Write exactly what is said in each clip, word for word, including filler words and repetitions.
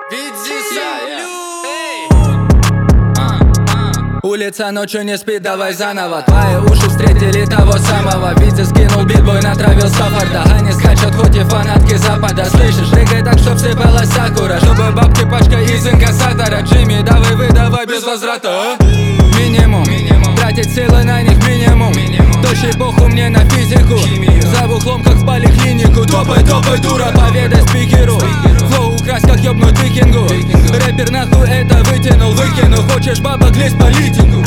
Улица ночью не спит, давай заново. Твои уши встретили того самого. Витя скинул битбой, натравил Стаффорда. Они скачут, хоть и фанатки запада. Слышишь, рыгай так, чтоб сыпалась сакура. Чтобы бабки пачка из инкассатора. Джимми, давай выдавай без возврата, а? Минимум, тратить силы на них минимум. Точи похуй мне на физику. За бухлом, как в поликлинику. Топай, топай, дура, поведай спикеру. Флоу украсть, как ёбнуть викингу. Рэпер нахуй это вытянул, выкину. Хочешь бабок, лезь по литингу.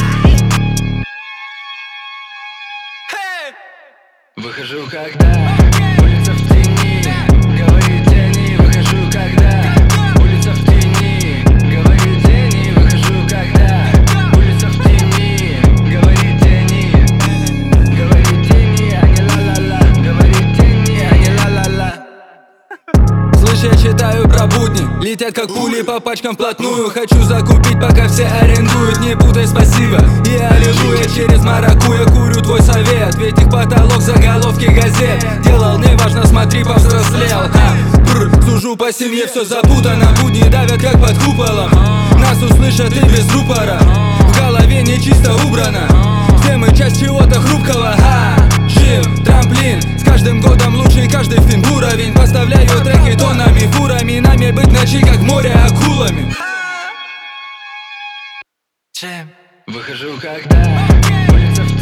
Выхожу, когда улица в тени, говорит тени. Выхожу, когда улица в тени, говорит тени. Выхожу, когда улица в тени, говорит тени. Говорит тени, а не ла-ла-ла. Говорит тени, а не ла-ла-ла. Слышь, я читаю про будни. Летят как пули по пачкам вплотную. Хочу закупить, пока все арендуют. Не путай, спасибо и аллилуйя. Через маракуйя курю твой совет. Ведь их потолок заголовки газет. Делал, неважно, смотри, повзрослел. Бррр, сужу по семье, все запутано. Будни давят, как под куполом. Нас услышат и без рупора. В голове не чисто убрано. Все мы часть чего-то хрупкого. Ха, Джим, трамплин. С каждым годом лучше каждый фильм уровень. Поставляю треки тоннами, фурами. Нами быть ночи, как море акулами. Выхожу, когда улица в